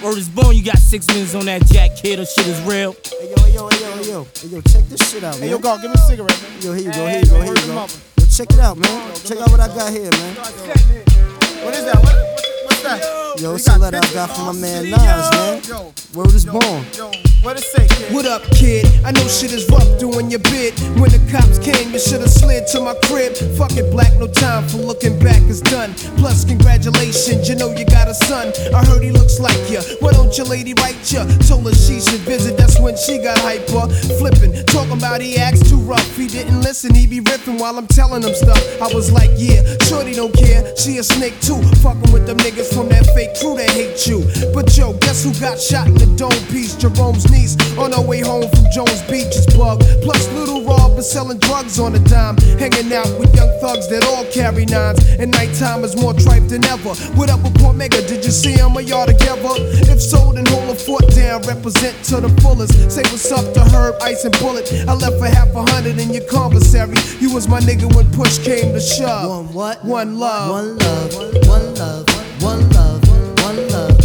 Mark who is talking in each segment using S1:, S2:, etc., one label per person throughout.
S1: Word is born, you got 6 minutes on that Jack Kid, or shit is real.
S2: Hey yo, check this shit out, man.
S3: Hey yo, God, give me a cigarette, man.
S2: Yo, here you go. Yo, check it out, man. Check out what I got here, man.
S3: What is that? What's that?
S2: Yo, it's a letter I got from my man Nas, man. Word is born.
S3: What it say, kid?
S4: What up, kid? I know shit is rough doing your bid. When the cops came, you should've slid to my crib. Fuck it, black, no time for looking back, it's done. Plus, congratulations, you know you got a son. I heard he looks like ya. Why don't your lady write ya? Told her she should visit, that's when she got hyper. Flippin', talking about he acts too rough. He didn't listen, he be ripping while I'm telling him stuff. I was like, yeah, shorty don't care. She a snake too. Fucking with them niggas from that fake crew that hate you. But yo, guess who got shot in the dome piece? Jerome's niece. On her way home from Jones Beach is Bug. Plus Little Rob is selling drugs on a dime. Hanging out with young thugs that all carry nines. And nighttime is more tripe than ever. What up with Port Mega? Did you see him or y'all together? If so, then hold a fort down. Represent to the fullest. Say what's up to Herb, Ice and Bullet. I left for $100 in your commissary. You was my nigga when push came to shove.
S2: One what?
S4: One love.
S2: One love. One love. One love. One love.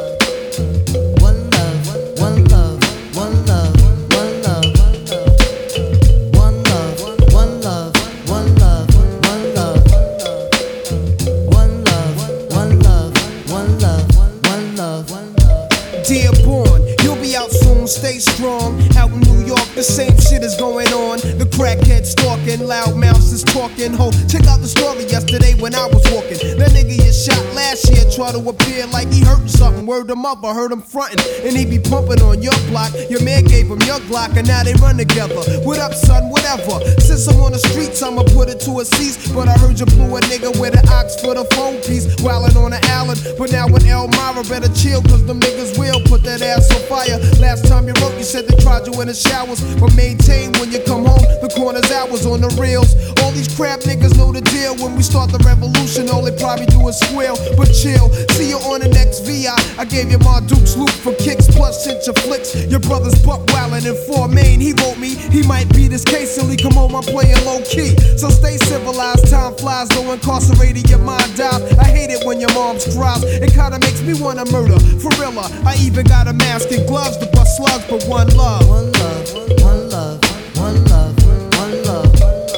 S4: Stay strong, out in New York, the same shit is going on. The crackhead stalking, loud mouths is talking. Ho, check out the story yesterday when I was walking. That nigga you shot last year tried to appear like he hurtin' something. Word him up, I heard him frontin'. And he be pumping on your block. Your man gave him your Glock and now they run together. What up, son, whatever. Since I'm on the streets, I'ma put it to a cease. But I heard you blew a nigga with an ox for the phone piece. Wildin' on the island, but now with Elmira better chill, cause them niggas will put that ass on fire. Last time you wrote, you said they tried you in the showers, but maintain when you come home, the corner's hours on the reels. All these crap niggas know the deal. When we start the revolution, all they probably do is squeal. But chill, see you on the next VI. I gave you my Duke's loop for kicks, plus sent your flicks. Your brother's buck wildin' in 4 Main. He wrote me, he might be this case till he come home, I'm playing low key. So stay civilized, time flies, though incarcerated, your mind dies. I hate it when your mom's cries, it kinda makes me wanna murder. For real, I even got a mask and gloves to bust slugs, but one love.
S2: One love, one love, one love, one love,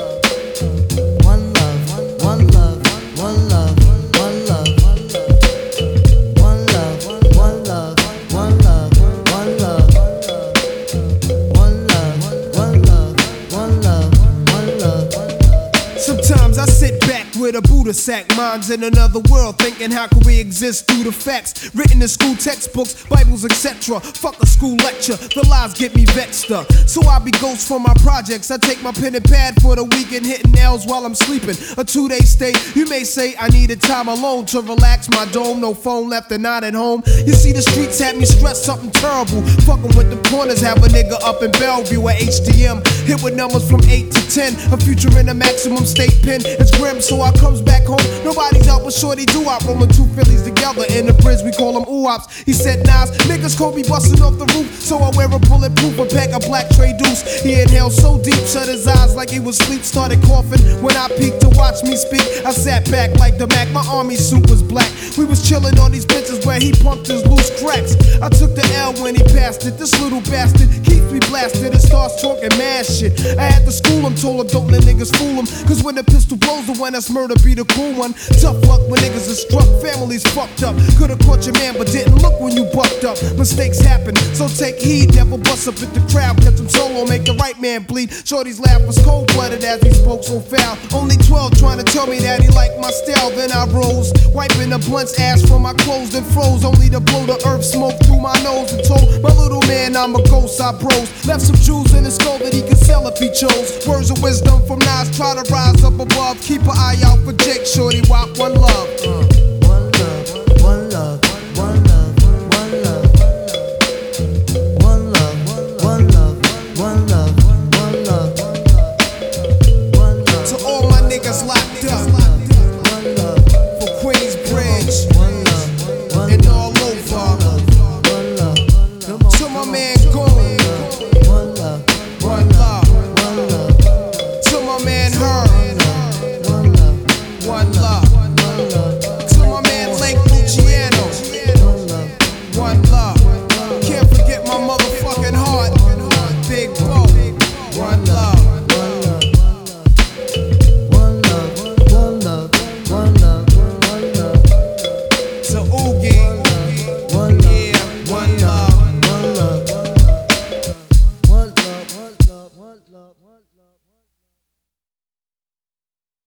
S2: one love, one love, one love, one love, one love, one love, one love, one love, one love, one love. Sometimes I sit back with a Buddha sack, minds in another world, thinking how can we exist through the facts written in school textbooks, Bibles, etc. Fuck a school lecture, the lies get me vexed up. So I be ghost for my projects. I take my pen and pad for the weekend, hitting nails while I'm sleeping. A 2-day stay, you may say I needed time alone to relax my dome. No phone left and not at home. You see the streets had me stressed, something terrible. Fucking with the corners, have a nigga up in Bellevue at HTM. Hit with numbers from 8 to 10, a future in a maximum state pen. It's grim, so I comes back home. Nobody's out but shorty do. I rollin' 2 Phillies together in the bridge, we call them oops. He said, Nas, niggas could be bustin' off the roof, so I wear a bulletproof, a pack of black Trey Deuce. He inhaled so deep, shut his eyes like he was asleep, started coughing. When I peeked to watch me speak, I sat back like the Mac, my army suit was black. We was chillin' on these benches where he pumped his loose cracks. I took the L when he passed it. This little bastard keeps me blasted and starts talking mad shit. I had to school him, told him don't let niggas fool him, cause when the pistol blows, the one that's murder be the cool one. Tough luck when niggas are struck, families fucked up. Could've caught your man but didn't look when you bucked up. Mistakes happen, so take heed, never bust up at the crowd. Catch him solo, make the right man bleed. Shorty's laugh was cold-blooded as he spoke so foul. Only 12 trying to tell me that he liked my style. Then I rose, wiping the blunt's ash from my clothes, then froze, only to blow the earth smoke through my nose. And told my little man I'm a ghost, I bros. Left some jewels in his skull that he could sell if he chose. Words of wisdom from Nas, try to rise up above. Keep an eye out for Jake, shorty, walk one love.